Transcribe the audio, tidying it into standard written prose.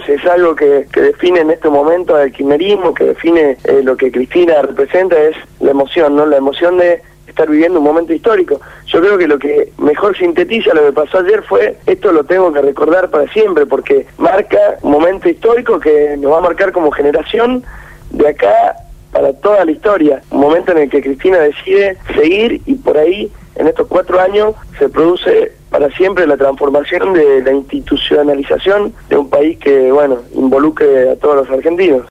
es algo que define en este momento al kirchnerismo, que define lo que Cristina representa, es la emoción, ¿no? La emoción de estar viviendo un momento histórico. Yo creo que lo que mejor sintetiza lo que pasó ayer fue, esto lo tengo que recordar para siempre, porque marca un momento histórico que nos va a marcar como generación de acá para toda la historia. Un momento en el que Cristina decide seguir y por ahí, en estos 4 años, se produce para siempre la transformación de la institucionalización de un país que, bueno, involucre a todos los argentinos.